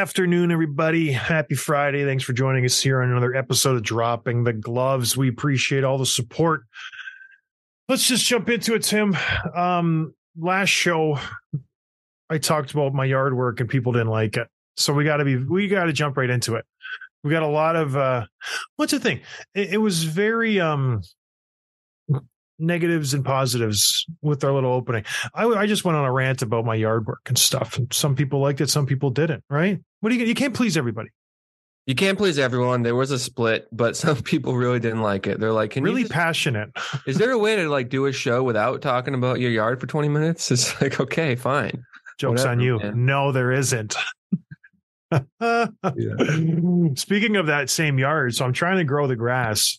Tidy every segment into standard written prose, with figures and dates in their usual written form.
afternoon, everybody. Happy Friday. Thanks for joining us here on another episode of Dropping the Gloves. We appreciate all the support. Let's just jump into it, Tim. Last show, I talked about my yard work and people didn't like it. So we got to jump right into it. We got a lot of, what's the thing? It was very, negatives and positives with our little opening. I just went on a rant about my yard work and stuff. And some people liked it, some people didn't, right? You can't please everybody. You can't please everyone. There was a split, but some people really didn't like it. They're like, passionate. Is there a way to do a show without talking about your yard for 20 minutes? It's like, okay, fine. Joke's on you. Man. No, there isn't. Yeah. Speaking of that same yard, so I'm trying to grow the grass.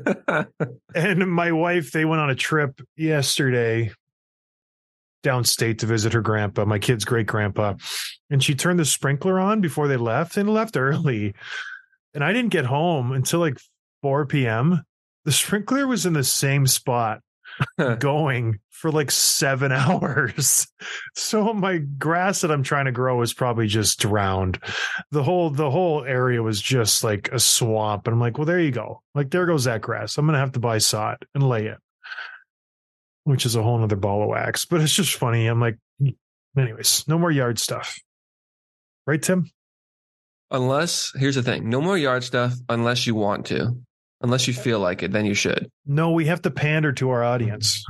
And my wife, they went on a trip yesterday downstate to visit her grandpa, my kid's great grandpa. And she turned the sprinkler on before they left and left early. And I didn't get home until like 4 p.m. The sprinkler was in the same spot going for like 7 hours. So my grass that I'm trying to grow is probably just drowned. The whole area was just like a swamp. And I'm like, well, there you go. Like, there goes that grass. I'm going to have to buy sod and lay it, which is a whole nother ball of wax. But it's just funny. I'm like, anyways, no more yard stuff. Right, Tim? Here's the thing. No more yard stuff unless you want to. Unless you feel like it, then you should. No, we have to pander to our audience.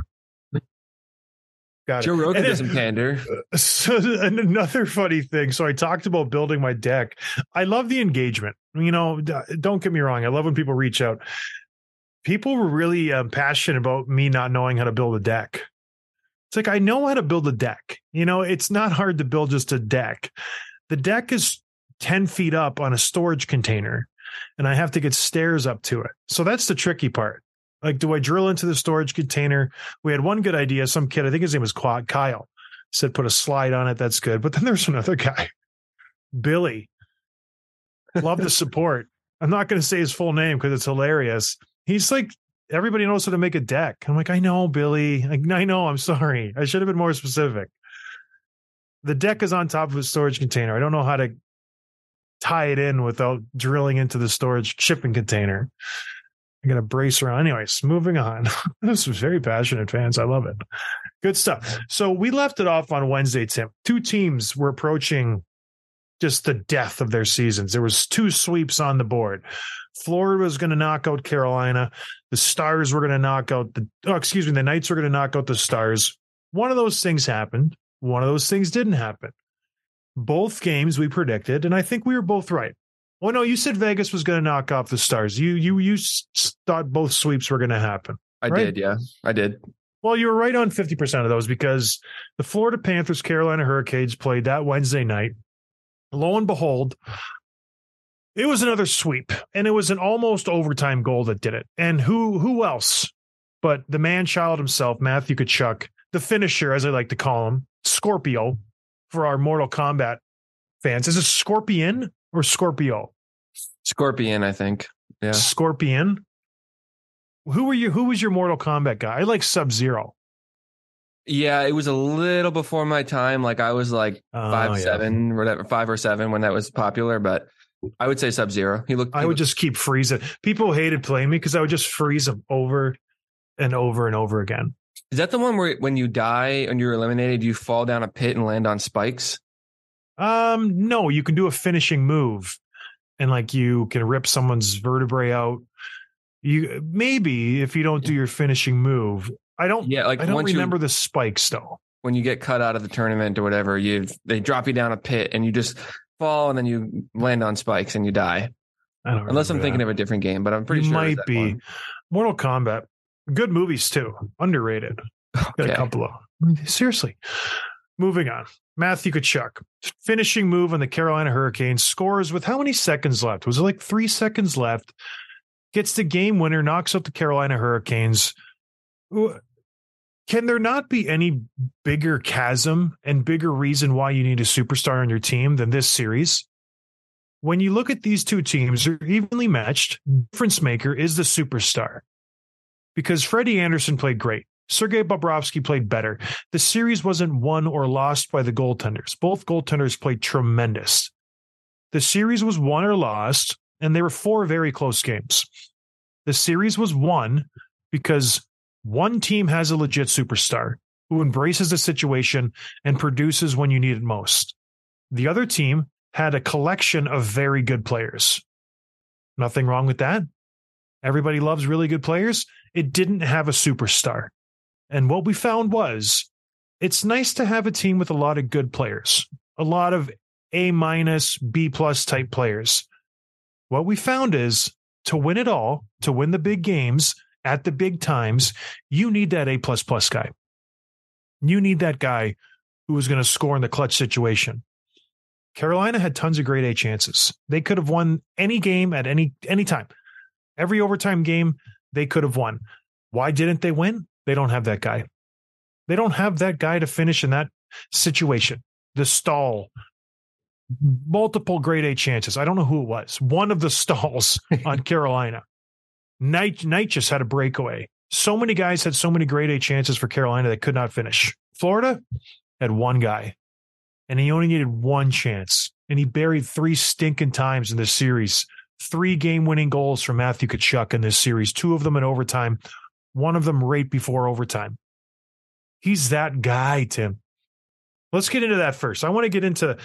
Got Joe Rogan doesn't pander. So another funny thing. So I talked about building my deck. I love the engagement. You know, don't get me wrong. I love when people reach out. People were really passionate about me not knowing how to build a deck. It's like, I know how to build a deck. You know, it's not hard to build just a deck. The deck is 10 feet up on a storage container, and I have to get stairs up to it. So that's the tricky part. Like, do I drill into the storage container? We had one good idea. Some kid, I think his name was Kyle, said put a slide on it. That's good. But then there's another guy, Billy. Love the support. I'm not going to say his full name because it's hilarious. He's like, everybody knows how to make a deck. I'm like, I know, Billy. I know. I'm sorry. I should have been more specific. The deck is on top of a storage container. I don't know how to tie it in without drilling into the storage shipping container. I got to brace around. Anyways, moving on. This was very passionate fans. I love it. Good stuff. So we left it off on Wednesday, Tim. Two teams were approaching just the death of their seasons. There was 2 sweeps on the board. Florida was going to knock out Carolina. The Stars were going to knock out the Knights were going to knock out the Stars. One of those things happened. One of those things didn't happen. Both games we predicted, and I think we were both right. Oh, no, you said Vegas was going to knock off the Stars. You thought both sweeps were going to happen. I did, yeah. I did. Well, you were right on 50% of those because the Florida Panthers, Carolina Hurricanes played that Wednesday night. Lo and behold, it was another sweep, and it was an almost overtime goal that did it. And who else but the man-child himself, Matthew Tkachuk, the finisher, as I like to call him, Scorpio, for our Mortal Kombat fans. Is it Scorpion or Scorpio? Scorpion, I think. Yeah. Scorpion. Who was your Mortal Kombat guy? I like Sub-Zero. Yeah, it was a little before my time. Like I was like 5'7", whatever, 5 or 7 when that was popular, but I would say Sub-Zero. I would just keep freezing. People hated playing me because I would just freeze them over and over and over again. Is that the one where when you die and you're eliminated, you fall down a pit and land on spikes? No, you can do a finishing move and like you can rip someone's vertebrae out. Maybe if you don't do your finishing move. I don't remember the spikes though. When you get cut out of the tournament or whatever, they drop you down a pit and you just fall and then you land on spikes and you die. Unless I'm thinking of a different game, but I'm pretty sure it might be one. Mortal Kombat. Good movies too. Underrated. Okay. Got a couple of seriously. Moving on. Matthew Tkachuk, finishing move on the Carolina Hurricanes, scores with how many seconds left? Was it like 3 seconds left? Gets the game winner, knocks out the Carolina Hurricanes. Can there not be any bigger chasm and bigger reason why you need a superstar on your team than this series? When you look at these two teams, they're evenly matched. Difference maker is the superstar. Because Freddie Anderson played great. Sergei Bobrovsky played better. The series wasn't won or lost by the goaltenders. Both goaltenders played tremendous. The series was won or lost, and there were 4 very close games. The series was won because one team has a legit superstar who embraces the situation and produces when you need it most. The other team had a collection of very good players. Nothing wrong with that. Everybody loves really good players. It didn't have a superstar. And what we found was it's nice to have a team with a lot of good players, a lot of A-, B+ type players. What we found is to win it all, to win the big games at the big times, you need that A++ guy. You need that guy who is going to score in the clutch situation. Carolina had tons of grade A chances. They could have won any game at any time. Every overtime game, they could have won. Why didn't they win? They don't have that guy. They don't have that guy to finish in that situation. The stall. Multiple grade A chances. I don't know who it was. One of the stalls on Carolina. Knight just had a breakaway. So many guys had so many grade A chances for Carolina that could not finish. Florida had one guy, and he only needed one chance. And he buried 3 stinking times in this series. 3 game-winning goals from Matthew Tkachuk in this series. 2 of them in overtime. 1 of them right before overtime. He's that guy, Tim. Let's get into that first. I want to get into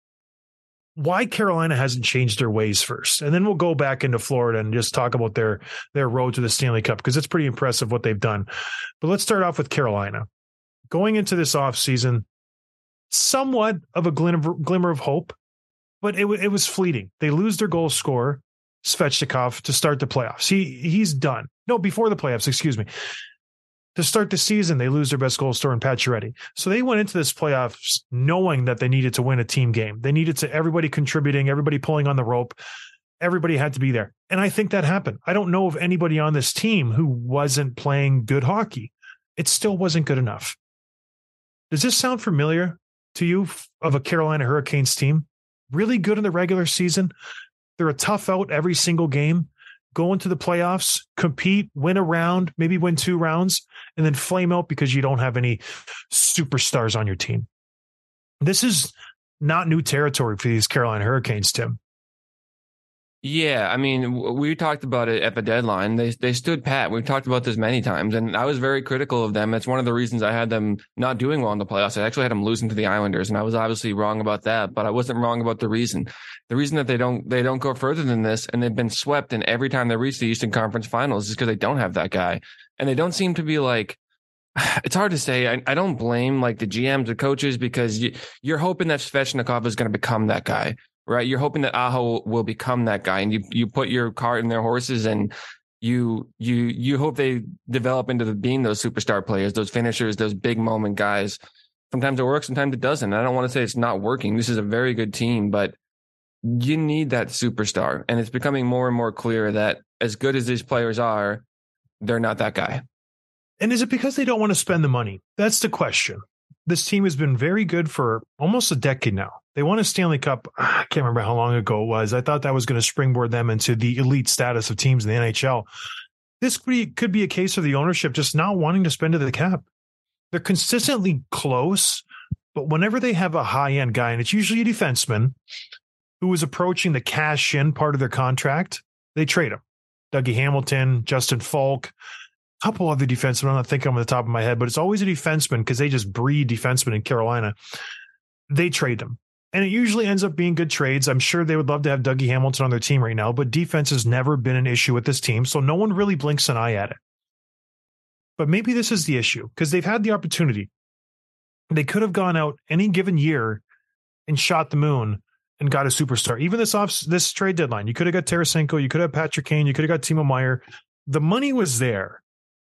why Carolina hasn't changed their ways first. And then we'll go back into Florida and just talk about their road to the Stanley Cup, because it's pretty impressive what they've done. But let's start off with Carolina. Going into this offseason, somewhat of a glimmer of hope, but it was fleeting. They lose their goal scorer, Svechnikov, to start the playoffs. He's done. No, before the playoffs, excuse me. To start the season, they lose their best goal scorer in Pacioretty. So they went into this playoffs knowing that they needed to win a team game. They needed to everybody contributing, everybody pulling on the rope. Everybody had to be there. And I think that happened. I don't know of anybody on this team who wasn't playing good hockey. It still wasn't good enough. Does this sound familiar to you of a Carolina Hurricanes team? Really good in the regular season. They're a tough out every single game. Go into the playoffs, compete, win a round, maybe win 2 rounds, and then flame out because you don't have any superstars on your team. This is not new territory for these Carolina Hurricanes, Tim. Yeah, I mean, we talked about it at the deadline. They stood pat. We've talked about this many times, and I was very critical of them. It's one of the reasons I had them not doing well in the playoffs. I actually had them losing to the Islanders, and I was obviously wrong about that, but I wasn't wrong about the reason. The reason that they don't go further than this, and they've been swept in every time they reach the Eastern Conference Finals, is because they don't have that guy, and they don't seem to be like. It's hard to say. I don't blame like the GMs or coaches, because you're hoping that Svechnikov is going to become that guy. Right, you're hoping that Aho will become that guy, and you put your cart in their horses, and you hope they develop into being those superstar players, those finishers, those big moment guys. Sometimes it works, sometimes it doesn't. I don't want to say it's not working. This is a very good team, but you need that superstar, and it's becoming more and more clear that as good as these players are, they're not that guy. And is it because they don't want to spend the money? That's the question. This team has been very good for almost a decade now. They won a Stanley Cup. I can't remember how long ago it was. I thought that was going to springboard them into the elite status of teams in the NHL. This could be a case of the ownership just not wanting to spend to the cap. They're consistently close, but whenever they have a high-end guy, and it's usually a defenseman who is approaching the cash-in part of their contract, they trade him. Dougie Hamilton, Justin Falk, a couple other defensemen. I'm not thinking on the top of my head, but it's always a defenseman because they just breed defensemen in Carolina. They trade them. And it usually ends up being good trades. I'm sure they would love to have Dougie Hamilton on their team right now, but defense has never been an issue with this team, so no one really blinks an eye at it. But maybe this is the issue, because they've had the opportunity. They could have gone out any given year and shot the moon and got a superstar. Even this trade deadline, you could have got Tarasenko, you could have Patrick Kane, you could have got Timo Meier. The money was there.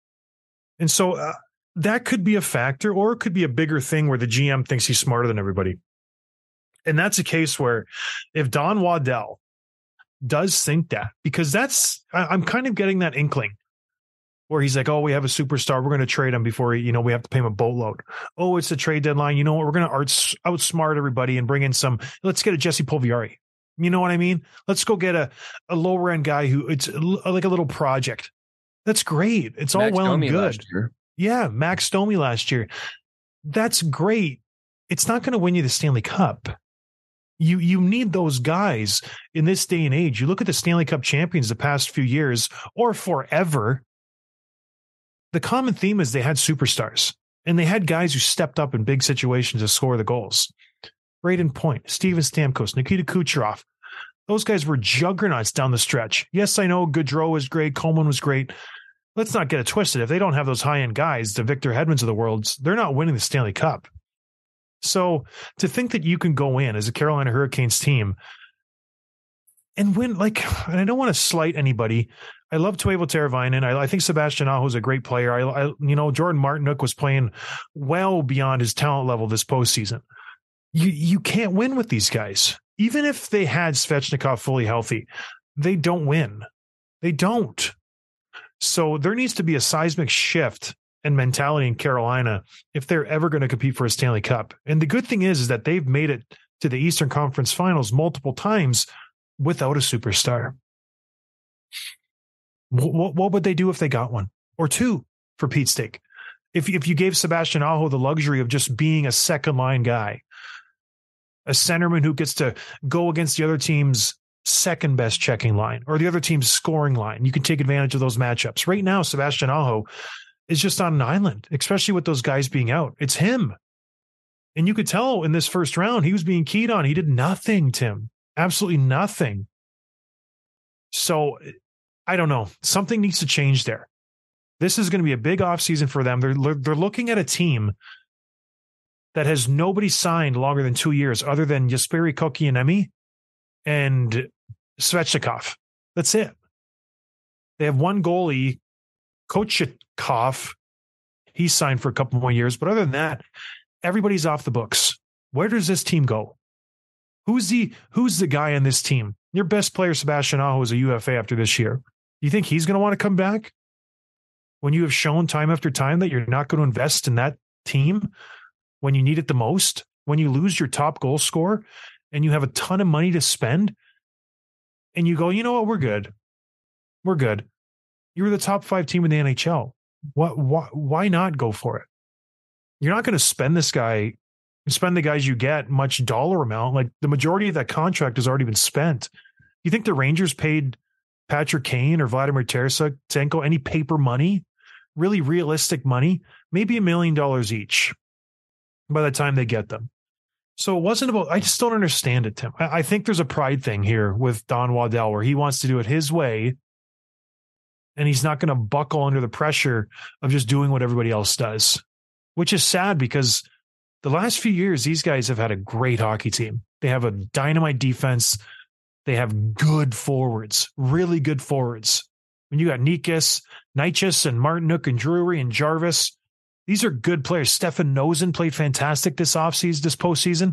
And so that could be a factor, or it could be a bigger thing where the GM thinks he's smarter than everybody. And that's a case where if Don Waddell does think that, because I'm kind of getting that inkling where he's like, oh, we have a superstar, we're going to trade him before, we have to pay him a boatload. Oh, it's a trade deadline. You know what? We're going to outsmart everybody and bring in let's get a Jesse Pulviari. You know what I mean? Let's go get a lower end guy who it's like a little project. That's great. It's all well and good. Yeah. Max Domi last year. That's great. It's not going to win you the Stanley Cup. You need those guys in this day and age. You look at the Stanley Cup champions the past few years or forever. The common theme is they had superstars and they had guys who stepped up in big situations to score the goals. Braden Point, Steven Stamkos, Nikita Kucherov. Those guys were juggernauts down the stretch. Yes, I know Gaudreau was great. Coleman was great. Let's not get it twisted. If they don't have those high-end guys, the Victor Hedmans of the world, they're not winning the Stanley Cup. So to think that you can go in as a Carolina Hurricanes team and win, and I don't want to slight anybody. I love Teuvo Teravainen. I think Sebastian Aho is a great player. Jordan Martinook was playing well beyond his talent level this postseason. You can't win with these guys. Even if they had Svechnikov fully healthy, they don't win. They don't. So there needs to be a seismic shift in mentality in Carolina if they're ever going to compete for a Stanley Cup. And the good thing is that they've made it to the Eastern Conference Finals multiple times without a superstar. What would they do if they got one or two, for Pete's sake? If you gave Sebastian Aho the luxury of just being a second line guy, a centerman who gets to go against the other team's second best checking line or the other team's scoring line, you can take advantage of those matchups. Right now, Sebastian Aho is just on an island, especially with those guys being out. It's him. And you could tell in this first round, he was being keyed on. He did nothing, Tim. Absolutely nothing. So I don't know. Something needs to change there. This is going to be a big offseason for them. They're looking at a team that has nobody signed longer than 2 years other than Jesperi Kotkaniemi and Svechnikov. That's it. They have one goalie, Kochetkov. He's signed for a couple more years. But other than that, everybody's off the books. Where does this team go? Who's the guy on this team? Your best player, Sebastian Aho, is a UFA after this year. You think he's going to want to come back? When you have shown time after time that you're not going to invest in that team when you need it the most, when you lose your top goal scorer and you have a ton of money to spend and you go, you know what, we're good. We're good. You were the top 5 team in the NHL. Why not go for it? You're not going to spend the guys you get much dollar amount. Like the majority of that contract has already been spent. You think the Rangers paid Patrick Kane or Vladimir Tarasenko any paper money? Really realistic money? Maybe $1 million each by the time they get them. So it wasn't about, I just don't understand it, Tim. I think there's a pride thing here with Don Waddell where he wants to do it his way and he's not going to buckle under the pressure of just doing what everybody else does, which is sad because the last few years, these guys have had a great hockey team. They have a dynamite defense. They have good forwards, really good forwards. When you got Nikas, and Martinook and Drury and Jarvis, these are good players. Stefan Noesen played fantastic this postseason.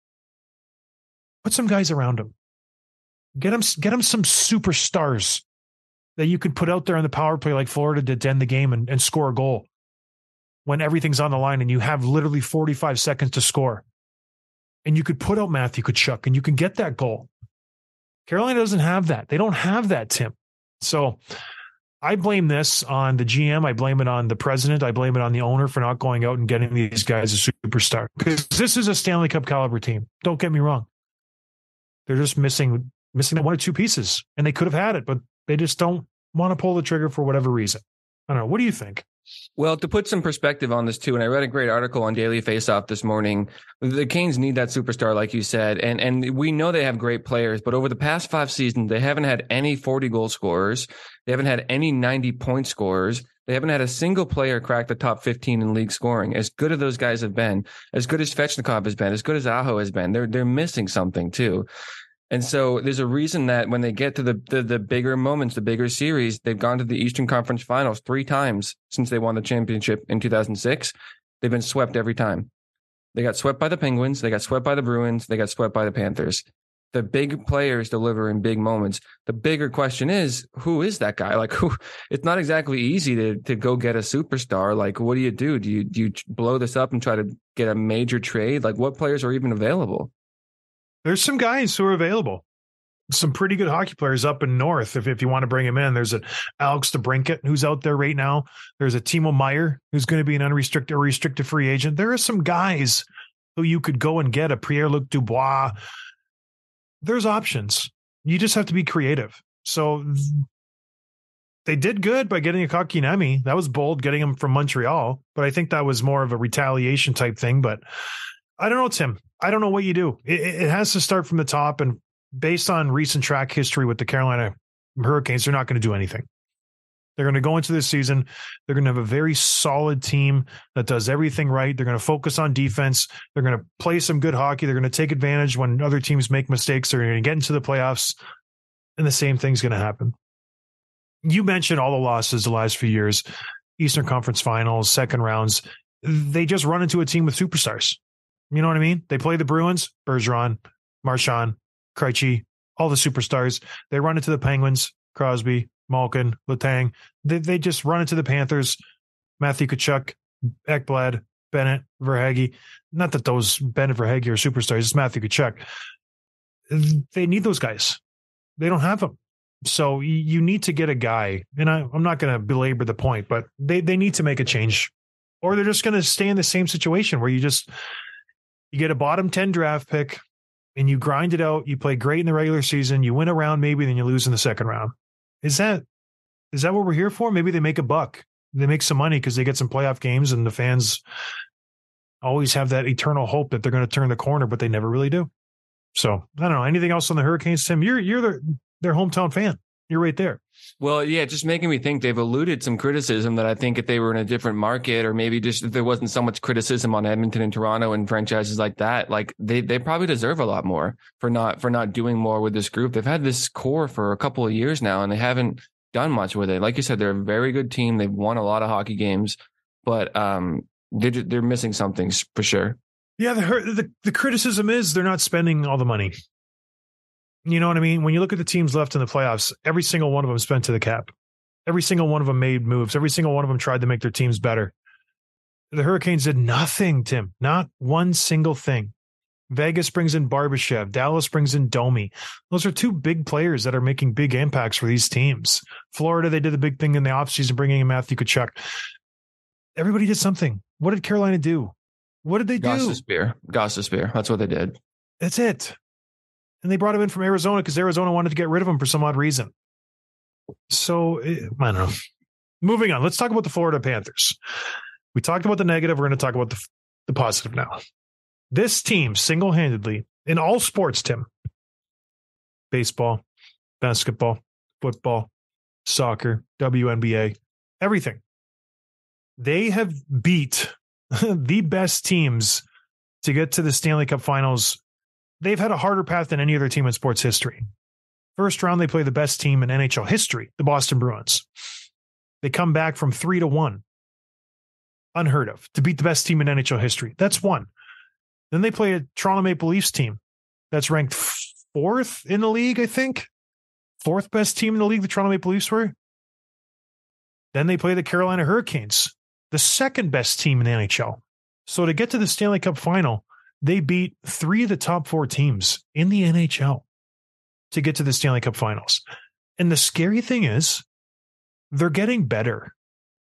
Put some guys around him. Get him some superstars that you can put out there on the power play like Florida did to end the game and score a goal when everything's on the line and you have literally 45 seconds to score. And you could put out Matthew Tkachuk and you can get that goal. Carolina doesn't have that. They don't have that, Tim. So I blame this on the GM. I blame it on the president. I blame it on the owner for not going out and getting these guys a superstar. Because this is a Stanley Cup caliber team. Don't get me wrong. They're just missing that one or two pieces. And they could have had it, but they just don't want to pull the trigger for whatever reason. I don't know. What do you think? Well, to put some perspective on this too, and I read a great article on Daily Faceoff this morning. The Canes need that superstar, like you said, and we know they have great players, but over the past 5 seasons, they haven't had any 40-goal scorers. They haven't had any 90-point scorers. They haven't had a single player crack the top 15 in league scoring. As good as those guys have been, as good as Svechnikov has been, as good as Aho has been, they're missing something too. And so there's a reason that when they get to the bigger moments, the bigger series, they've gone to the Eastern Conference Finals 3 times since they won the championship in 2006. They've been swept every time. They got swept by the Penguins. They got swept by the Bruins. They got swept by the Panthers. The big players deliver in big moments. The bigger question is, who is that guy? Like, who? It's not exactly easy to go get a superstar. Like, what do you do? Do you blow this up and try to get a major trade? Like, what players are even available? There's some guys who are available. Some pretty good hockey players up in North. If you want to bring him in, there's an Alex DeBrincat who's out there right now. There's a Timo Meier who's going to be an unrestricted or restricted free agent. There are some guys who you could go and get, a Pierre-Luc Dubois, There's options. You just have to be creative. So they did good by getting a Kotkaniemi. That was bold, getting him from Montreal. But I think that was more of a retaliation type thing. But I don't know, Tim. I don't know what you do. It has to start from the top. And based on recent track history with the Carolina Hurricanes, they're not going to do anything. They're going to go into this season. They're going to have a very solid team that does everything right. They're going to focus on defense. They're going to play some good hockey. They're going to take advantage when other teams make mistakes. They're going to get into the playoffs, and the same thing's going to happen. You mentioned all the losses the last few years, Eastern Conference Finals, second rounds. They just run into a team with superstars. You know what I mean? They play the Bruins, Bergeron, Marchand, Krejci, all the superstars. They run into the Penguins, Crosby, Malkin, Letang. They just run into the Panthers, Matthew Tkachuk, Ekblad, Bennett, Verhaeghe. Not that those Bennett, Verhaeghe are superstars. It's Matthew Tkachuk. They need those guys. They don't have them. So you need to get a guy, and I'm not going to belabor the point, but they need to make a change, or they're just going to stay in the same situation where you get a bottom 10 draft pick and you grind it out. You play great in the regular season. You win a round, maybe, then you lose in the second round. Is that what we're here for? Maybe they make a buck. They make some money because they get some playoff games, and the fans always have that eternal hope that they're going to turn the corner, but they never really do. So I don't know. Anything else on the Hurricanes, Tim? You're their hometown fan. You're right there. Well, yeah, just making me think they've eluded some criticism that I think if they were in a different market, or maybe just if there wasn't so much criticism on Edmonton and Toronto and franchises like that, like they probably deserve a lot more for not doing more with this group. They've had this core for a couple of years now, and they haven't done much with it. Like you said, they're a very good team. They've won a lot of hockey games, but they're missing something for sure. Yeah, the criticism is they're not spending all the money. You know what I mean? When you look at the teams left in the playoffs, every single one of them spent to the cap. Every single one of them made moves. Every single one of them tried to make their teams better. The Hurricanes did nothing, Tim. Not one single thing. Vegas brings in Barbashev. Dallas brings in Domi. Those are two big players that are making big impacts for these teams. Florida, they did the big thing in the offseason, bringing in Matthew Tkachuk. Everybody did something. What did Carolina do? What did they do? Gostisbehere. That's what they did. That's it. And they brought him in from Arizona because Arizona wanted to get rid of him for some odd reason. So, I don't know. Moving on. Let's talk about the Florida Panthers. We talked about the negative. We're going to talk about the positive now. This team single-handedly, in all sports, Tim, baseball, basketball, football, soccer, WNBA, everything, they have beat the best teams to get to the Stanley Cup Finals. They've had a harder path than any other team in sports history. First round, they play the best team in NHL history, the Boston Bruins. They come back from 3-1. Unheard of. To beat the best team in NHL history. That's one. Then they play a Toronto Maple Leafs team that's ranked fourth in the league, I think. Fourth best team in the league, the Toronto Maple Leafs were. Then they play the Carolina Hurricanes, the second best team in the NHL. So to get to the Stanley Cup final, they beat three of the top four teams in the NHL to get to the Stanley Cup Finals. And the scary thing is, they're getting better.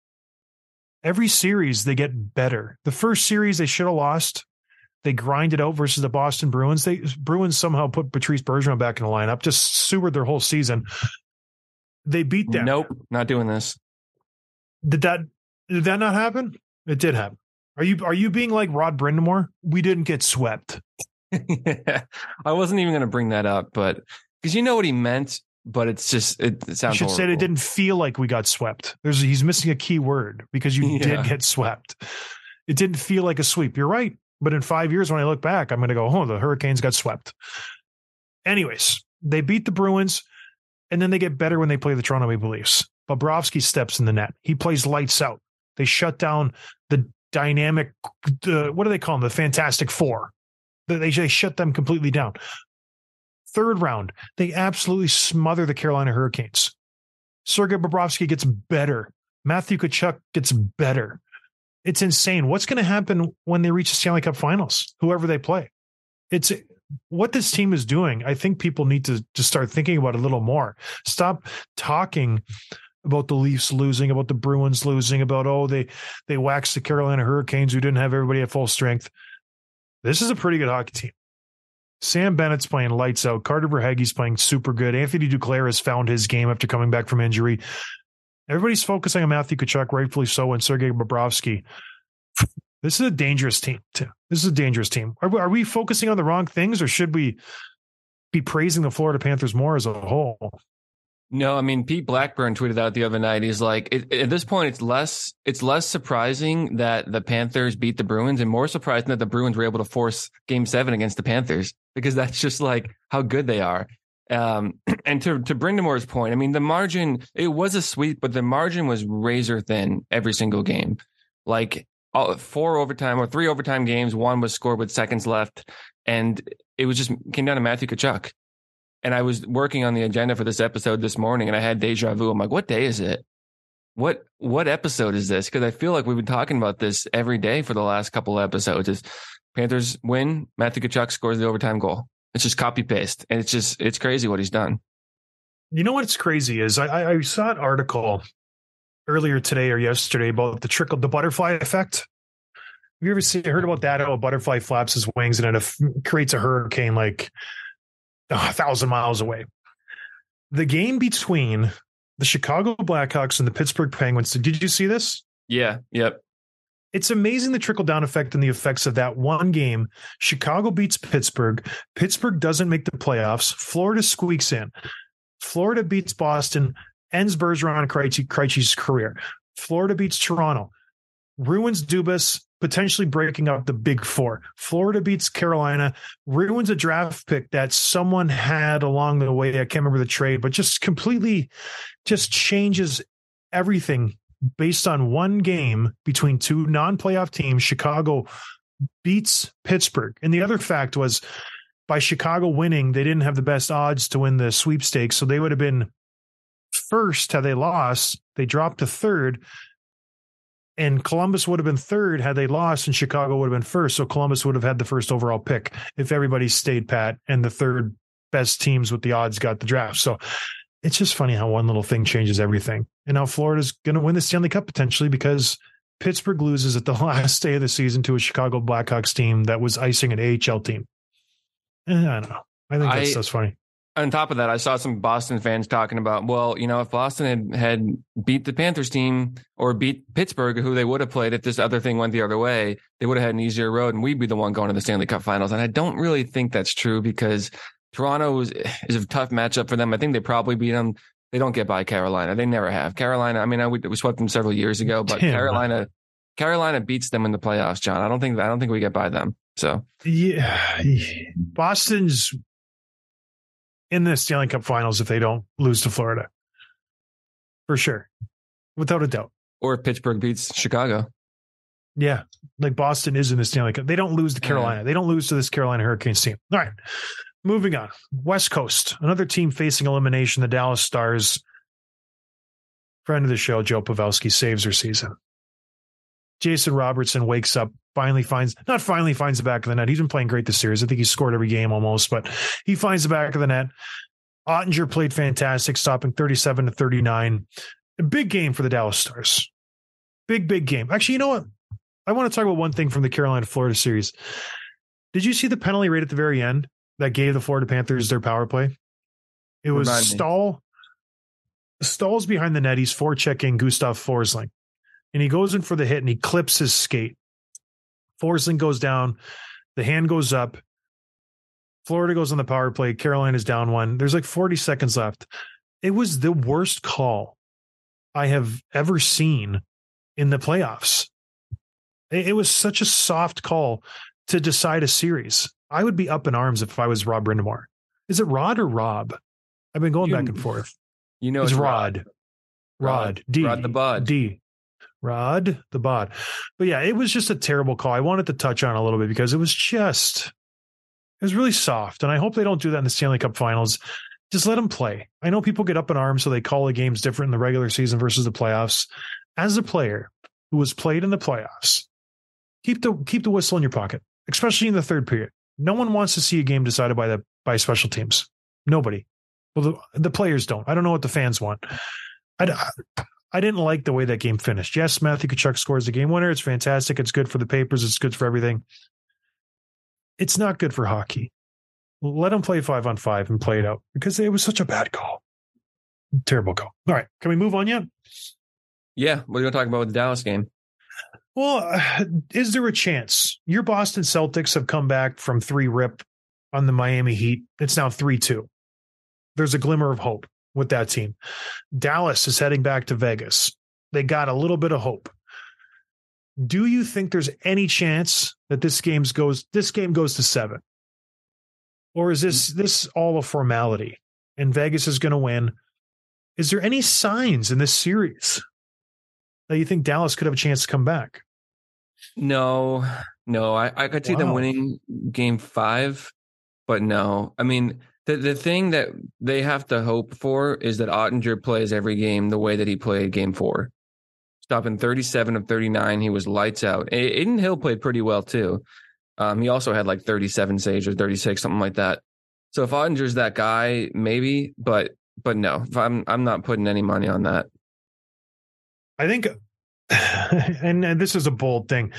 Every series, they get better. The first series, they should have lost. They grinded out versus the Boston Bruins. Bruins somehow put Patrice Bergeron back in the lineup, just sewered their whole season. They beat them. Nope, not doing this. Did that not happen? It did happen. Are you being like Rod Brindamore? We didn't get swept. I wasn't even going to bring that up, but because you know what he meant, but it sounds. You should horrible. Say it didn't feel like we got swept. He's missing a key word because you did get swept. It didn't feel like a sweep. You're right, but in 5 years when I look back, I'm going to go, oh, the Hurricanes got swept. Anyways, they beat the Bruins, and then they get better when they play the Toronto Maple Leafs. Bobrovsky steps in the net. He plays lights out. They shut down the dynamic, what do they call them? The Fantastic Four. They shut them completely down. Third round, they absolutely smother the Carolina Hurricanes. Sergei Bobrovsky gets better. Matthew Tkachuk gets better. It's insane. What's going to happen when they reach the Stanley Cup Finals, whoever they play? It's what this team is doing. I think people need to start thinking about it a little more. Stop talking about the Leafs losing, about the Bruins losing, about, they waxed the Carolina Hurricanes who didn't have everybody at full strength. This is a pretty good hockey team. Sam Bennett's playing lights out. Carter Verhaeghe's playing super good. Anthony Duclair has found his game after coming back from injury. Everybody's focusing on Matthew Tkachuk, rightfully so, and Sergei Bobrovsky. This is a dangerous team. This is a dangerous team. Are we focusing on the wrong things, or should we be praising the Florida Panthers more as a whole? No, I mean, Pete Blackburn tweeted out the other night. He's like, at this point, it's less surprising that the Panthers beat the Bruins and more surprising that the Bruins were able to force Game 7 against the Panthers, because that's just like how good they are. And to Brindamore's point, I mean, the margin, it was a sweep, but the margin was razor thin every single game. Like 3 overtime games, one was scored with seconds left, and it was just came down to Matthew Tkachuk. And I was working on the agenda for this episode this morning, and I had deja vu. I'm like, what day is it? What episode is this? Because I feel like we've been talking about this every day for the last couple of episodes. Is Panthers win, Matthew Tkachuk scores the overtime goal. It's just copy paste, and it's crazy what he's done. You know what's crazy is I saw an article earlier today or yesterday about the butterfly effect. Have you ever heard about that? How a butterfly flaps his wings and it creates a hurricane like 1,000 miles away. The game between the Chicago Blackhawks and the Pittsburgh Penguins. Did you see this? Yeah. Yep. It's amazing the trickle-down effect and the effects of that one game. Chicago beats Pittsburgh. Pittsburgh doesn't make the playoffs. Florida squeaks in. Florida beats Boston, ends Bergeron and Krejci's career. Florida beats Toronto, ruins Dubas, potentially breaking up the Big Four. Florida beats Carolina, ruins a draft pick that someone had along the way. I can't remember the trade, but just completely just changes everything based on one game between two non-playoff teams. Chicago beats Pittsburgh. And the other fact was, by Chicago winning, they didn't have the best odds to win the sweepstakes. So they would have been first had they lost. They dropped to third. And Columbus would have been third had they lost, and Chicago would have been first. So Columbus would have had the first overall pick if everybody stayed pat and the third best teams with the odds got the draft. So it's just funny how one little thing changes everything. And now Florida's going to win the Stanley Cup potentially because Pittsburgh loses at the last day of the season to a Chicago Blackhawks team that was icing an AHL team. I don't know. I think that's just funny. On top of that, I saw some Boston fans talking about, well, if Boston had beat the Panthers team or beat Pittsburgh, who they would have played if this other thing went the other way, they would have had an easier road and we'd be the one going to the Stanley Cup Finals. And I don't really think that's true because Toronto is a tough matchup for them. I think they probably beat them. They don't get by Carolina. They never have. Carolina, I mean, we swept them several years ago, but Carolina beats them in the playoffs, John. I don't think we get by them. So yeah, Boston's in the Stanley Cup Finals if they don't lose to Florida. For sure. Without a doubt. Or if Pittsburgh beats Chicago. Yeah. Like Boston is in the Stanley Cup. They don't lose to Carolina. They don't lose to this Carolina Hurricanes team. All right. Moving on. West Coast. Another team facing elimination. The Dallas Stars. Friend of the show, Joe Pavelski, saves her season. Jason Robertson wakes up, finally finds the back of the net. He's been playing great this series. I think he scored every game almost, but he finds the back of the net. Ottinger played fantastic, stopping 37-39. A big game for the Dallas Stars. Big game. Actually, you know what? I want to talk about one thing from the Carolina-Florida series. Did you see the penalty right at the very end that gave the Florida Panthers their power play? It was Stahl's behind the net. He's forechecking Gustav Forsling. And he goes in for the hit and he clips his skate. Forsling goes down. The hand goes up. Florida goes on the power play. Carolina's down one. There's like 40 seconds left. It was the worst call I have ever seen in the playoffs. It was such a soft call to decide a series. I would be up in arms if I was Rob Brindamore. Is it Rod or Rob? I've been going back and forth. It's Rod. D. Rod the Bod. D. Rod the Bod. But yeah, it was just a terrible call. I wanted to touch on a little bit because it was really soft. And I hope they don't do that in the Stanley Cup Finals. Just let them play. I know people get up in arms, so they call the games different in the regular season versus the playoffs. As a player who has played in the playoffs, keep the whistle in your pocket, especially in the third period. No one wants to see a game decided by special teams. Nobody. Well, the players don't. I don't know what the fans want. I didn't like the way that game finished. Yes, Matthew Tkachuk scores the game winner. It's fantastic. It's good for the papers. It's good for everything. It's not good for hockey. Let them play 5-on-5 and play it out because it was such a bad call. Terrible call. All right. Can we move on yet? Yeah. What are you going to talk about with the Dallas game? Well, is there a chance? Your Boston Celtics have come back from 3-rip on the Miami Heat. It's now 3-2. There's a glimmer of hope with that team. Dallas is heading back to Vegas. They got a little bit of hope. Do you think there's any chance that this game goes to 7? Or is this all a formality and Vegas is going to win? Is there any signs in this series that you think Dallas could have a chance to come back? No. I could see them winning game 5, but no. I mean, the thing that they have to hope for is that Ottinger plays every game the way that he played game 4. Stopping 37 of 39. He was lights out. Aiden Hill played pretty well too. He also had like 37 saves or 36, something like that. So if Ottinger's that guy, maybe, but no, I'm not putting any money on that. I think, and this is a bold thing.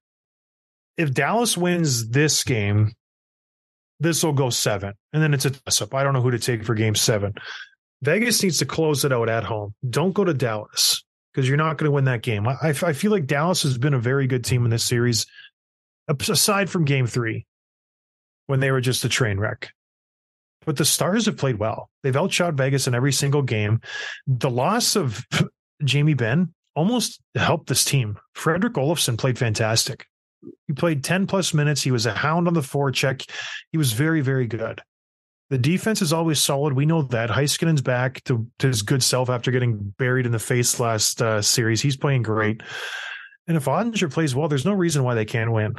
If Dallas wins this game, this will go 7, and then it's a toss-up. I don't know who to take for game 7. Vegas needs to close it out at home. Don't go to Dallas because you're not going to win that game. I feel like Dallas has been a very good team in this series, aside from game 3, when they were just a train wreck. But the Stars have played well. They've outshot Vegas in every single game. The loss of Jamie Benn almost helped this team. Frederick Olofsson played fantastic. He played 10-plus minutes. He was a hound on the forecheck. He was very, very good. The defense is always solid. We know that. Heiskanen's back to his good self after getting buried in the face last series. He's playing great. And if Ottinger plays well, there's no reason why they can't win.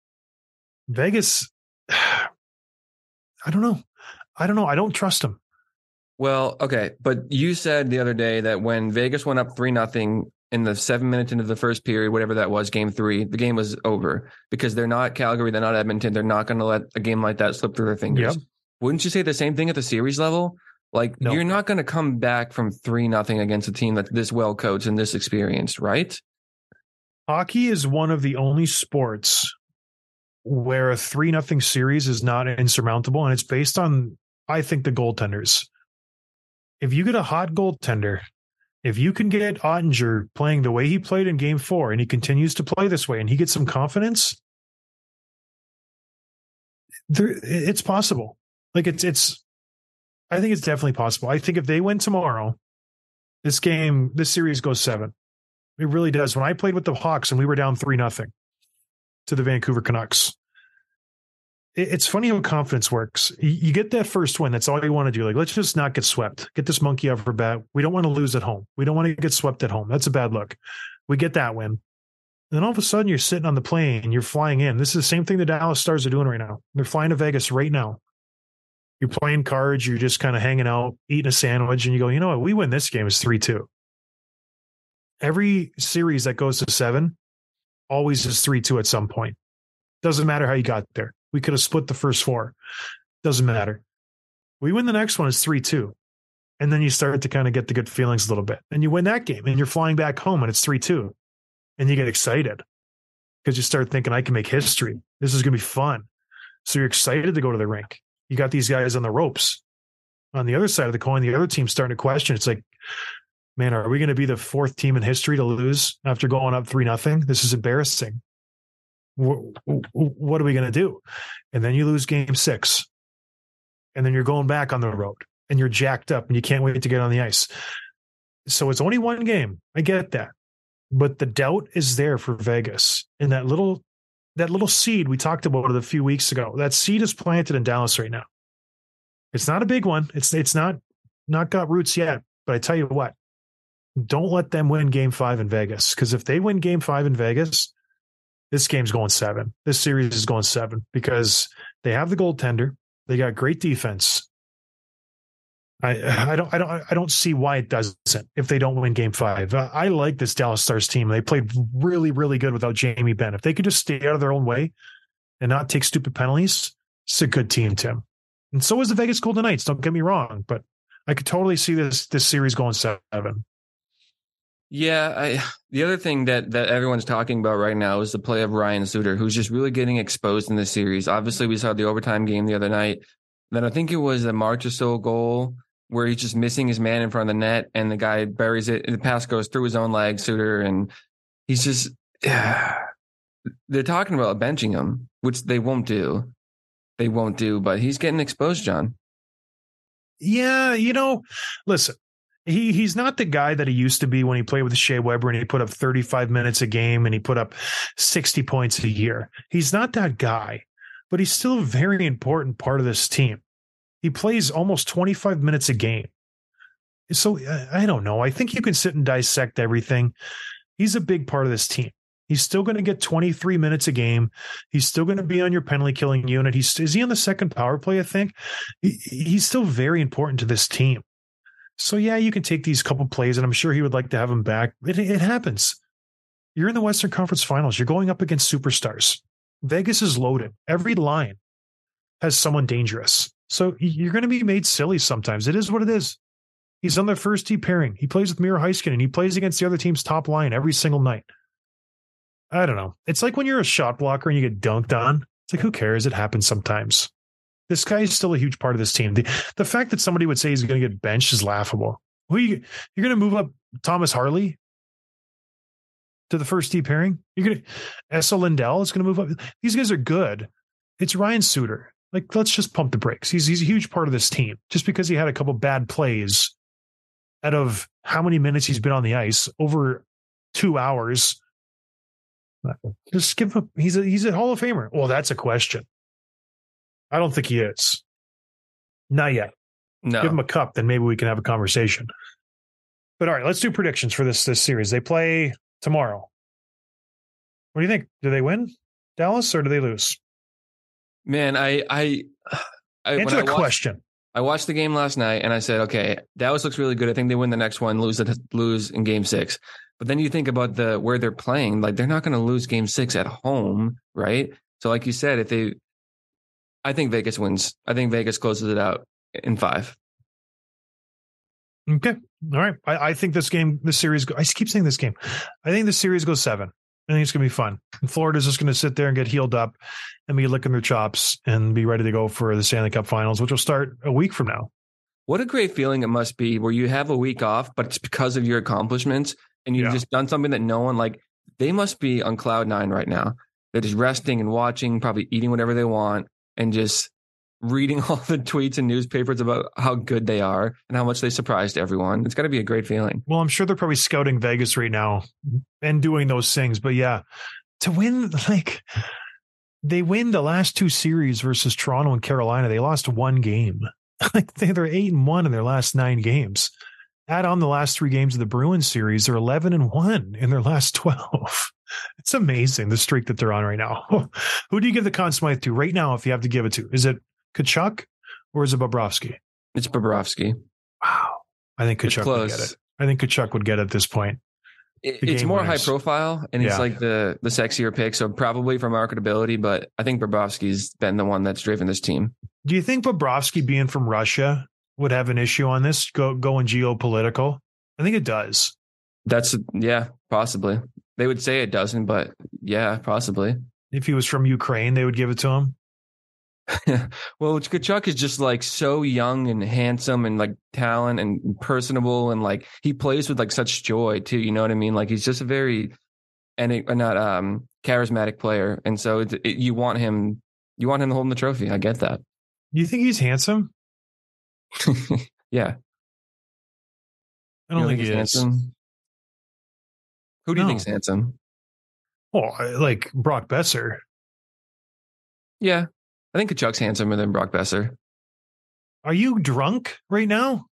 Vegas, I don't know. I don't trust him. Well, okay. But you said the other day that when Vegas went up 3-0 in the 7 minutes into the first period, whatever that was, game 3, the game was over because they're not Calgary. They're not Edmonton. They're not going to let a game like that slip through their fingers. Yep. Wouldn't you say the same thing at the series level? Like, no. You're not going to come back from 3-0 against a team that's this well coached and this experienced, right? Hockey is one of the only sports where a 3-0 series is not insurmountable, and it's based on, I think, the goaltenders. If you get a hot goaltender, if you can get Ottinger playing the way he played in game 4, and he continues to play this way, and he gets some confidence, it's possible. Like it's I think it's definitely possible. I think if they win tomorrow, this series goes 7. It really does. When I played with the Hawks and we were down 3-0 to the Vancouver Canucks, it's funny how confidence works. You get that first win. That's all you want to do. Like, let's just not get swept. Get this monkey off our back. We don't want to lose at home. We don't want to get swept at home. That's a bad look. We get that win. And then all of a sudden you're sitting on the plane and you're flying in. This is the same thing the Dallas Stars are doing right now. They're flying to Vegas right now. You're playing cards. You're just kind of hanging out, eating a sandwich. And you go, you know what? We win this game. It's 3-2. Every series that goes to 7 always is 3-2 at some point. Doesn't matter how you got there. We could have split the first 4. Doesn't matter. We win the next one, it's 3-2. And then you start to kind of get the good feelings a little bit. And you win that game and you're flying back home and it's 3-2. And you get excited because you start thinking, I can make history. This is going to be fun. So you're excited to go to the rink. You got these guys on the ropes. On the other side of the coin, the other team's starting to question. It's like, man, are we going to be the 4th team in history to lose after going up 3-0? This is embarrassing. What are we going to do? And then you lose game 6. And then you're going back on the road and you're jacked up and you can't wait to get on the ice. So it's only one game. I get that. But the doubt is there for Vegas. And that little seed we talked about it a few weeks ago, that seed is planted in Dallas right now. It's not a big one. It's not got roots yet. But I tell you what, don't let them win game 5 in Vegas. Because if they win game 5 in Vegas, this game's going 7. This series is going 7 because they have the goaltender. They got great defense. I don't see why it doesn't if they don't win game 5. I like this Dallas Stars team. They played really, really good without Jamie Benn. If they could just stay out of their own way and not take stupid penalties, it's a good team, Tim. And so is the Vegas Golden Knights. Don't get me wrong, but I could totally see this series going 7. Yeah, the other thing that everyone's talking about right now is the play of Ryan Suter, who's just really getting exposed in this series. Obviously, we saw the overtime game the other night. Then I think it was a Marchessault goal where he's just missing his man in front of the net, and the guy buries it, and the pass goes through his own leg, Suter, and he's just. They're talking about benching him, which they won't do. They won't do, but he's getting exposed, John. Yeah, listen, he's not the guy that he used to be when he played with Shea Weber and he put up 35 minutes a game and he put up 60 points a year. He's not that guy, but he's still a very important part of this team. He plays almost 25 minutes a game. So I don't know. I think you can sit and dissect everything. He's a big part of this team. He's still going to get 23 minutes a game. He's still going to be on your penalty killing unit. Is he on the second power play? I think he's still very important to this team. So yeah, you can take these couple plays, and I'm sure he would like to have him back. It happens. You're in the Western Conference Finals. You're going up against superstars. Vegas is loaded. Every line has someone dangerous. So you're going to be made silly sometimes. It is what it is. He's on their first D pairing. He plays with Miro Heiskanen. He plays against the other team's top line every single night. I don't know. It's like when you're a shot blocker and you get dunked on. It's like, who cares? It happens sometimes. This guy is still a huge part of this team. The fact that somebody would say he's going to get benched is laughable. You're going to move up Thomas Harley to the first D pairing? You're going to Esa Lindell is going to move up. These guys are good. It's Ryan Suter. Like, let's just pump the brakes. He's a huge part of this team. Just because he had a couple bad plays out of how many minutes he's been on the ice, over 2 hours. Just give him. He's a Hall of Famer. Well, that's a question. I don't think he is. Not yet. No. Give him a cup, then maybe we can have a conversation. But all right, let's do predictions for this series. They play tomorrow. What do you think? Do they win, Dallas, or do they lose? Man, I answer the question. I watched the game last night and I said, okay, Dallas looks really good. I think they win the next one, lose in game 6. But then you think about where they're playing, like they're not going to lose game 6 at home, right? So like you said, I think Vegas wins. I think Vegas closes it out in 5. Okay. All right. I think this series, I keep saying this game. I think the series goes 7. I think it's going to be fun. And Florida's just going to sit there and get healed up and be licking their chops and be ready to go for the Stanley Cup Finals, which will start a week from now. What a great feeling it must be where you have a week off, but it's because of your accomplishments and you've just done something that no one, like, they must be on cloud 9 right now. They're just resting and watching, probably eating whatever they want and just reading all the tweets and newspapers about how good they are and how much they surprised everyone. It's got to be a great feeling. Well, I'm sure they're probably scouting Vegas right now and doing those things. But yeah, to win, like, they win the last 2 series versus Toronto and Carolina. They lost 1 game. Like, they're 8-1 in their last 9 games. Add on the last 3 games of the Bruins series, they're 11-1 in their last 12. It's amazing, the streak that they're on right now. Who do you give the Conn Smythe to right now if you have to give it to? Is it Tkachuk or is it Bobrovsky? It's Bobrovsky. Wow. I think Tkachuk would get it. I think Tkachuk would get it at this point. It's more high profile, and he's like the sexier pick, so probably for marketability, but I think Bobrovsky's been the one that's driven this team. Do you think Bobrovsky being from Russia would have an issue on this, going geopolitical? I think it does. Possibly. They would say it doesn't, but yeah, possibly. If he was from Ukraine, they would give it to him. Well, Tkachuk is just like so young and handsome and like talent and personable, and like he plays with like such joy too. You know what I mean? Like he's just a very charismatic player, and so you want him holding the trophy. I get that. Do you think he's handsome? Yeah, I don't think he's handsome. Who do you think's handsome? Oh, like Brock Besser. Yeah. I think Kachuk's handsomer than Brock Besser. Are you drunk right now?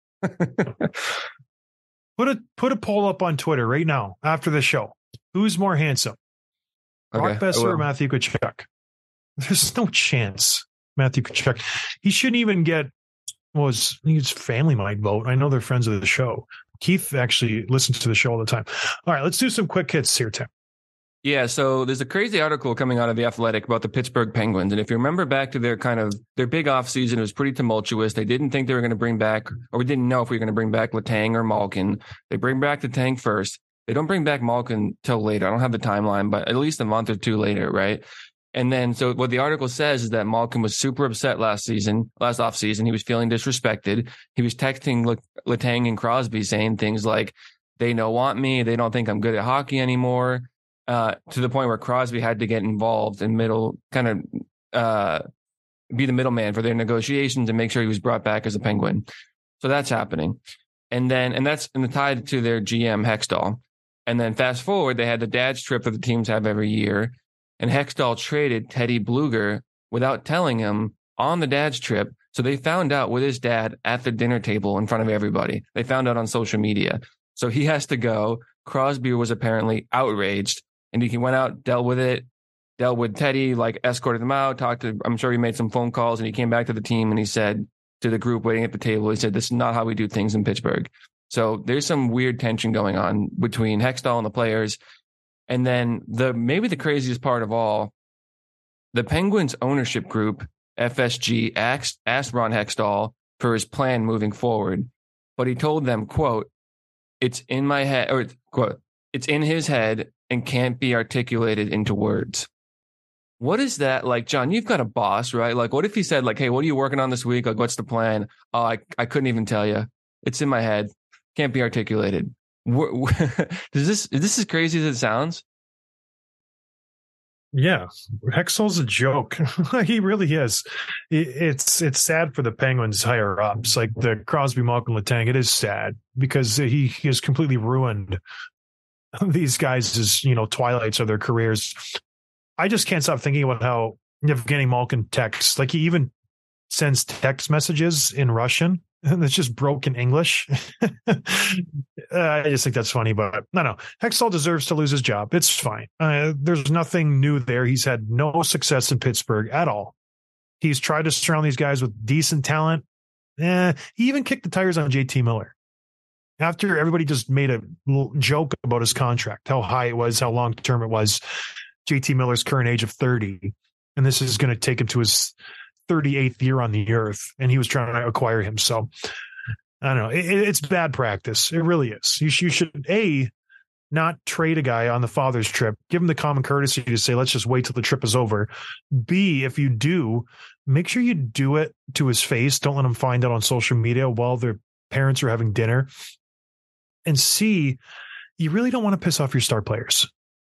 Put a poll up on Twitter right now after the show. Who's more handsome? Brock Besser or Matthew Tkachuk? There's no chance Matthew Tkachuk. He shouldn't even get his family might vote. I know they're friends of the show. Keith actually listens to the show all the time. All right, let's do some quick hits here, Tim. Yeah, so there's a crazy article coming out of The Athletic about the Pittsburgh Penguins. And if you remember back to their big offseason, it was pretty tumultuous. They didn't think they were going to bring back, or we didn't know if we were going to bring back Letang or Malkin. They bring back Letang first. They don't bring back Malkin till later. I don't have the timeline, but at least a month or 2 later, right? And then, so what the article says is that Malkin was super upset last offseason. He was feeling disrespected. He was texting Letang and Crosby saying things like, they don't want me. They don't think I'm good at hockey anymore. To the point where Crosby had to get involved and be the middleman for their negotiations and make sure he was brought back as a Penguin. So that's happening. And that's tied to their GM Hextall. And then fast forward, they had the dad's trip that the teams have every year. And Hextall traded Teddy Bluger without telling him on the dad's trip. So they found out with his dad at the dinner table in front of everybody. They found out on social media. So he has to go. Crosby was apparently outraged, and he went out, dealt with Teddy, like escorted him out, I'm sure he made some phone calls, and he came back to the team and he said to the group waiting at the table, he said, this is not how we do things in Pittsburgh. So there's some weird tension going on between Hextall and the players. And then maybe the craziest part of all, the Penguins ownership group, FSG, asked Ron Hextall for his plan moving forward, but he told them, quote, it's in my head, or quote, it's in his head and can't be articulated into words. What is that like, John? You've got a boss, right? Like, what if he said, like, hey, what are you working on this week? Like, what's the plan? Oh, I couldn't even tell you. It's in my head. Can't be articulated. Is this as crazy as it sounds? Yeah, Hextall's a joke. He really is. It's sad for the Penguins higher ups, like the Crosby, Malkin, Letang. It is sad because he has completely ruined these guys' twilights of their careers. I just can't stop thinking about how Evgeny Malkin texts. Like, he even sends text messages in Russian, and it's just broken English. I just think that's funny, but no. Hextall deserves to lose his job. It's fine. There's nothing new there. He's had no success in Pittsburgh at all. He's tried to surround these guys with decent talent. He even kicked the tires on JT Miller. After everybody just made a little joke about his contract, how high it was, how long-term it was, JT Miller's current age of 30, and this is going to take him to his 38th year on the earth, and he was trying to acquire him. So I don't know. It's bad practice. It really is. You should, A, not trade a guy on the father's trip. Give him the common courtesy to say, let's just wait till the trip is over. B, if you do, make sure you do it to his face. Don't let him find out on social media while their parents are having dinner. And C, you really don't want to piss off your star players.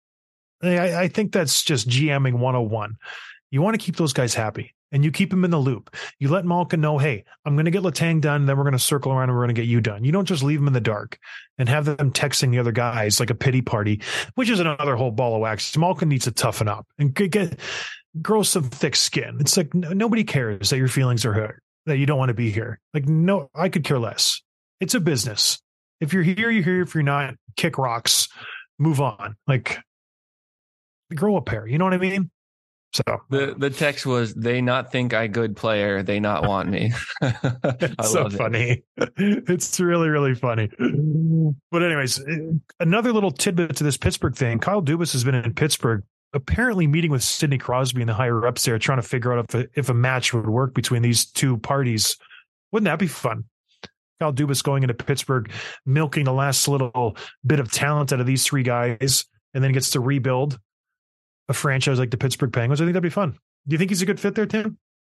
I think that's just GMing 101. You want to keep those guys happy, and you keep them in the loop. You let Malkin know, hey, I'm going to get Letang done, then we're going to circle around and we're going to get you done. You don't just leave them in the dark and have them texting the other guys like a pity party, which is another whole ball of wax. Malkin needs to toughen up and grow some thick skin. It's like nobody cares that your feelings are hurt, that you don't want to be here. Like, no, I could care less. It's a business. If you're here, you're here. If you're not, kick rocks, move on. Like, grow a pair. You know what I mean? So the text was, they not think I good player, they not want me. It's so funny. It's really, really funny. But anyways, another little tidbit to this Pittsburgh thing. Kyle Dubas has been in Pittsburgh, apparently meeting with Sidney Crosby and the higher ups there, trying to figure out if a match would work between these two parties. Wouldn't that be fun? Kyle Dubas going into Pittsburgh, milking the last little bit of talent out of these three guys, and then gets to rebuild a franchise like the Pittsburgh Penguins. I think that'd be fun. Do you think he's a good fit there, Tim?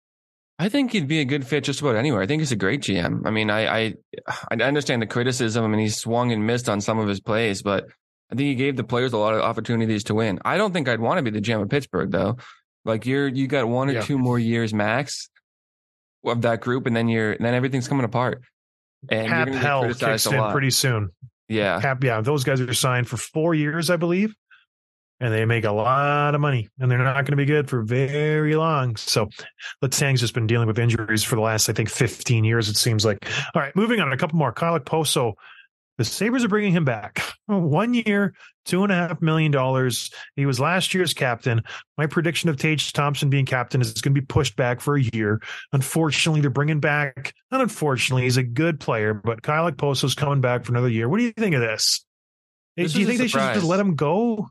I think he'd be a good fit just about anywhere. I think he's a great GM. I mean, I understand the criticism. I mean, he swung and missed on some of his plays, but I think he gave the players a lot of opportunities to win. I don't think I'd want to be the GM of Pittsburgh, though. Like, you got 1 or 2 more years max of that group, and then everything's coming apart. And Cap hell kicks in pretty soon. Yeah. Those guys are signed for 4 years, I believe. And they make a lot of money, and they're not going to be good for very long. So Letang's just been dealing with injuries for the last, I think, 15 years, it seems like. All right, moving on, a couple more. Kyle Okposo, the Sabres are bringing him back. 1 year, $2.5 million. He was last year's captain. My prediction of Tage Thompson being captain is it's going to be pushed back for a year. Unfortunately, they're bringing back, not unfortunately, he's a good player, but Kyle Okposo's coming back for another year. What do you think of this? Do you think they should just let him go?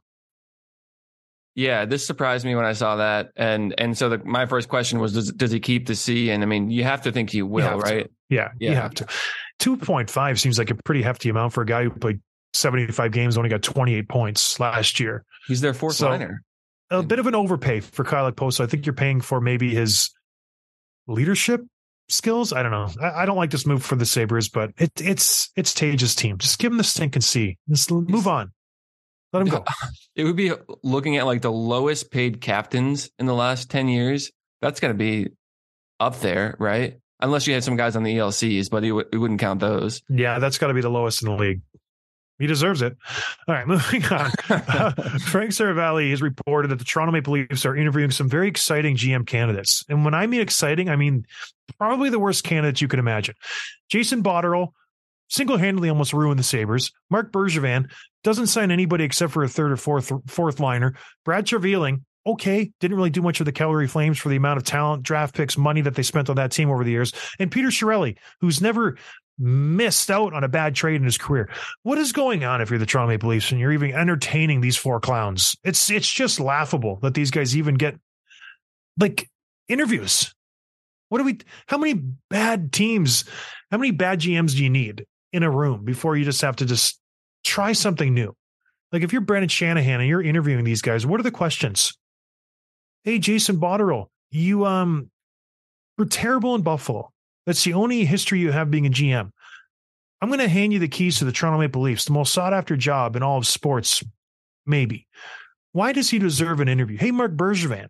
Yeah, this surprised me when I saw that, and so my first question was, does he keep the C? And I mean, you have to think he will, right? Yeah, you have to. 2.5 seems like a pretty hefty amount for a guy who played 75 games, only got 28 points last year. He's their fourth liner. a bit of an overpay for Kyle Okposo. I think you're paying for maybe his leadership skills. I don't know. I don't like this move for the Sabres, but it's Tage's team. Just give him the stink and see. Just move on. Let him go. It would be looking at like the lowest paid captains in the last 10 years. That's going to be up there, right? Unless you had some guys on the ELCs, but he wouldn't count those. Yeah, that's got to be the lowest in the league. He deserves it. All right, moving on. Frank Saravalli has reported that the Toronto Maple Leafs are interviewing some very exciting GM candidates. And when I mean exciting, I mean probably the worst candidates you can imagine. Jason Botterill single-handedly almost ruined the Sabres. Marc Bergevin doesn't sign anybody except for a third or fourth liner. Brad Treliving, okay, didn't really do much with the Calgary Flames for the amount of talent, draft picks, money that they spent on that team over the years. And Peter Chiarelli, who's never missed out on a bad trade in his career. What is going on if you're the Toronto Maple Leafs and you're even entertaining these four clowns? It's just laughable that these guys even get like interviews. How many bad teams, how many bad GMs do you need in a room before you just have to just try something new? Like if you're Brendan Shanahan and you're interviewing these guys, what are the questions? Hey, Jason Botterill, you were terrible in Buffalo. That's the only history you have being a GM. I'm going to hand you the keys to the Toronto Maple Leafs, the most sought-after job in all of sports, maybe. Why does he deserve an interview? Hey, Marc Bergevin,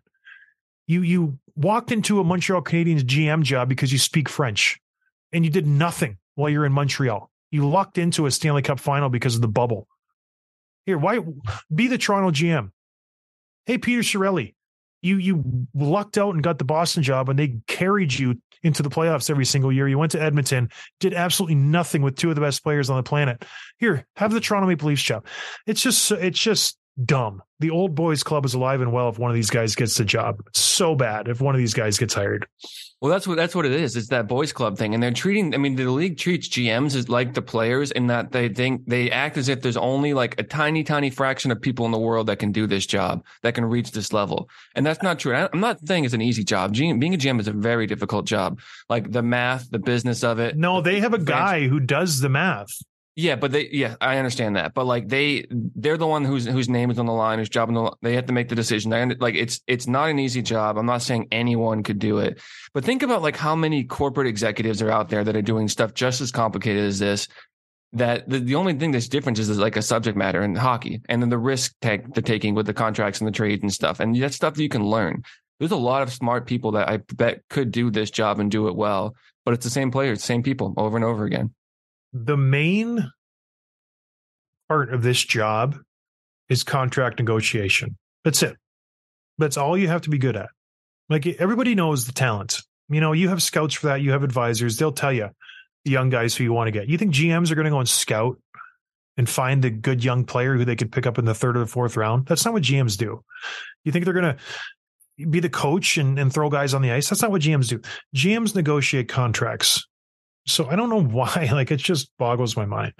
you walked into a Montreal Canadiens GM job because you speak French, and you did nothing while you're in Montreal. You lucked into a Stanley Cup final because of the bubble. Here, why be the Toronto GM? Hey, Peter Chiarelli, you lucked out and got the Boston job, and they carried you into the playoffs every single year. You went to Edmonton, did absolutely nothing with two of the best players on the planet. Here, have the Toronto Maple Leafs job. It's just dumb. The old boys club is alive and well if one of these guys gets the job. It's so bad if one of these guys gets hired. Well, that's what it is. It's that boys club thing. And they're the league treats GMs as like the players in that they act as if there's only like a tiny, tiny fraction of people in the world that can do this job, that can reach this level. And that's not true. I'm not saying it's an easy job. Being a GM is a very difficult job. Like the math, the business of it. No, they have a guy who does the math. Yeah, but I understand that. But like they're the one whose name is on the line, whose job they have to make the decision. It's not an easy job. I'm not saying anyone could do it, but think about like how many corporate executives are out there that are doing stuff just as complicated as this. That the only thing that's different is like a subject matter in hockey, and then the risk they're taking with the contracts and the trades and stuff, and that's stuff that you can learn. There's a lot of smart people that I bet could do this job and do it well, but it's the same players, same people over and over again. The main part of this job is contract negotiation. That's it. That's all you have to be good at. Like everybody knows the talent. You know, you have scouts for that. You have advisors. They'll tell you the young guys who you want to get. You think GMs are going to go and scout and find the good young player who they could pick up in the third or the fourth round? That's not what GMs do. You think they're going to be the coach and throw guys on the ice? That's not what GMs do. GMs negotiate contracts. So I don't know why. Like it just boggles my mind.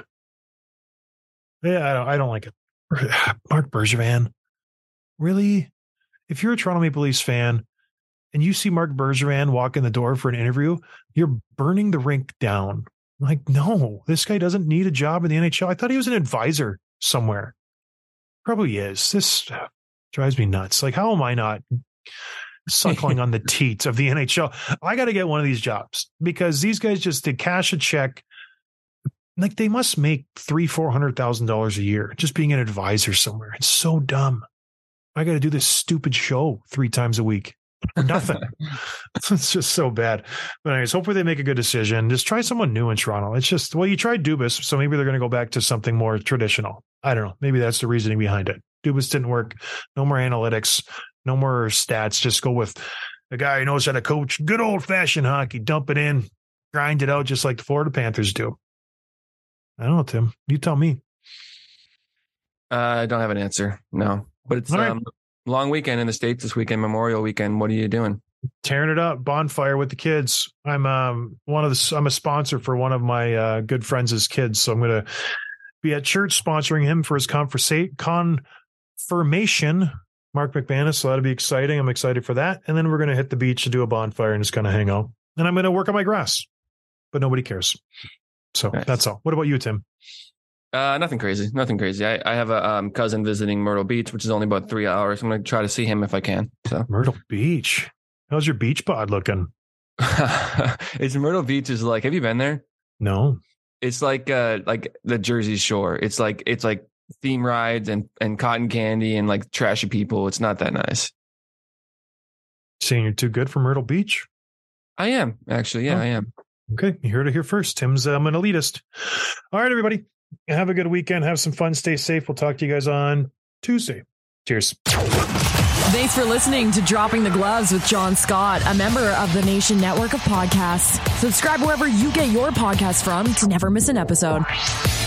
Yeah, I don't like it. Marc Bergevin, really? If you're a Toronto Maple Leafs fan and you see Marc Bergevin walk in the door for an interview, you're burning the rink down. Like, no, this guy doesn't need a job in the NHL. I thought he was an advisor somewhere. Probably is. This drives me nuts. Like, how am I not suckling on the teats of the NHL? I got to get one of these jobs because these guys just to cash a check. Like they must make $300,000-$400,000 a year just being an advisor somewhere. It's so dumb. I got to do this stupid show 3 times a week for nothing. It's just so bad. But anyways, hopefully they make a good decision. Just try someone new in Toronto. It's just, well, you tried Dubas, so maybe they're going to go back to something more traditional. I don't know. Maybe that's the reasoning behind it. Dubas didn't work. No more analytics, no more stats. Just go with a guy who knows how to coach good old fashioned hockey, dump it in, grind it out just like the Florida Panthers do. I don't know, Tim. You tell me. I don't have an answer. No, but it's right. Long weekend in the States this weekend, Memorial weekend. What are you doing? Tearing it up, bonfire with the kids. I'm a sponsor for one of my good friends' kids, so I'm going to be at church sponsoring him for his confirmation. Mark McManus, so that'll be exciting. I'm excited for that. And then we're going to hit the beach and do a bonfire and just kind of hang out. And I'm going to work on my grass, but nobody cares. So nice. That's all. What about you, Tim? Nothing crazy. Nothing crazy. I have a cousin visiting Myrtle Beach, which is only about 3 hours. I'm going to try to see him if I can. So Myrtle Beach. How's your beach pod looking? It's Myrtle Beach is like, have you been there? No. It's like the Jersey Shore. It's like theme rides and cotton candy and like trashy people. It's not that nice. Saying you're too good for Myrtle Beach? I am actually. Yeah, I am. Okay. You heard it here first. Tim's an elitist. All right, everybody. Have a good weekend. Have some fun. Stay safe. We'll talk to you guys on Tuesday. Cheers. Thanks for listening to Dropping the Gloves with John Scott, a member of the Nation Network of Podcasts. Subscribe wherever you get your podcasts from to never miss an episode.